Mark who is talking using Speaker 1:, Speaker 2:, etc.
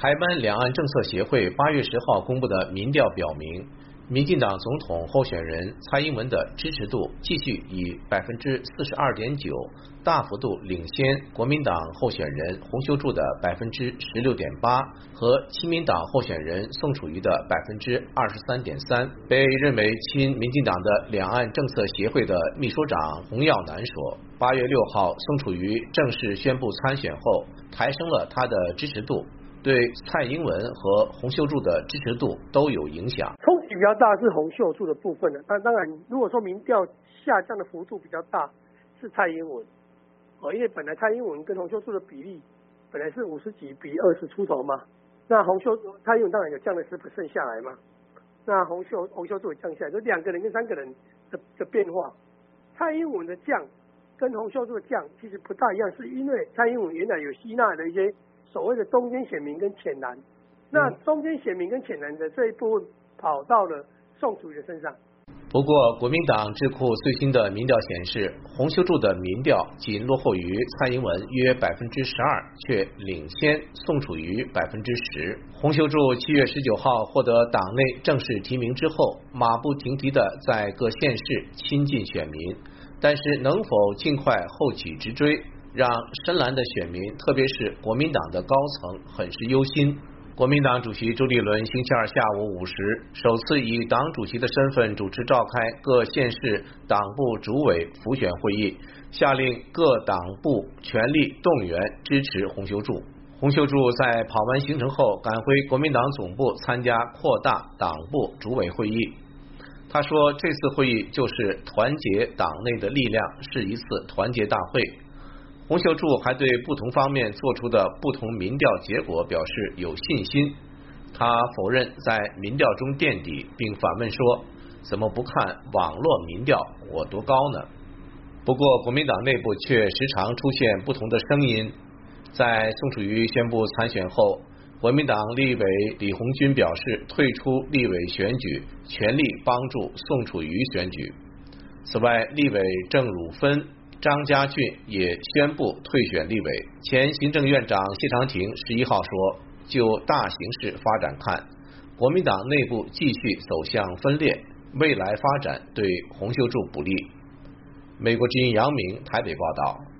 Speaker 1: 台湾两岸政策协会8月10号公布的民调表明，民进党总统候选人蔡英文的支持度继续以42.9%大幅度领先国民党候选人洪秀柱的16.8%和亲民党候选人宋楚瑜的23.3%。被认为亲民进党的两岸政策协会的秘书长洪耀南说，8月6号宋楚瑜正式宣布参选后，抬升了他的支持度，对蔡英文和洪秀柱的支持度都有影响。
Speaker 2: 冲击比较大是洪秀柱的部分的，但当然如果说民调下降的幅度比较大是蔡英文，因为本来蔡英文跟洪秀柱的比例本来是50几比20出头嘛，那蔡英文当然有降了10% 下来嘛，那洪秀柱也降下来，就2个人跟3个人的变化。蔡英文的降跟洪秀柱的降其实不大一样，是因为蔡英文原来有吸纳的一些所谓的中间选民跟浅蓝，那中间选民跟浅蓝的这一部分跑到了宋楚瑜的身上。
Speaker 1: 不过，国民党智库最新的民调显示，洪秀柱的民调仅落后于蔡英文约12%，却领先宋楚瑜10%。洪秀柱7月19号获得党内正式提名之后，马不停蹄地在各县市亲近选民，但是能否尽快后起直追，让深蓝的选民，特别是国民党的高层很是忧心。国民党主席朱立伦星期二下午5时首次以党主席的身份主持召开各县市党部主委辅选会议，下令各党部全力动员支持洪秀柱。洪秀柱在跑完行程后赶回国民党总部参加扩大党部主委会议。他说，这次会议就是团结党内的力量，是一次团结大会。洪秀柱还对不同方面做出的不同民调结果表示有信心，他否认在民调中垫底，并反问说，怎么不看网络民调我多高呢？不过国民党内部却时常出现不同的声音。在宋楚瑜宣布参选后，国民党立委李鸿钧表示退出立委选举，全力帮助宋楚瑜选举。此外，立委郑汝芬、张家俊也宣布退选立委。前行政院长谢长廷11号说，就大形势发展看，国民党内部继续走向分裂，未来发展对洪秀柱不利。美国之音杨明台北报道。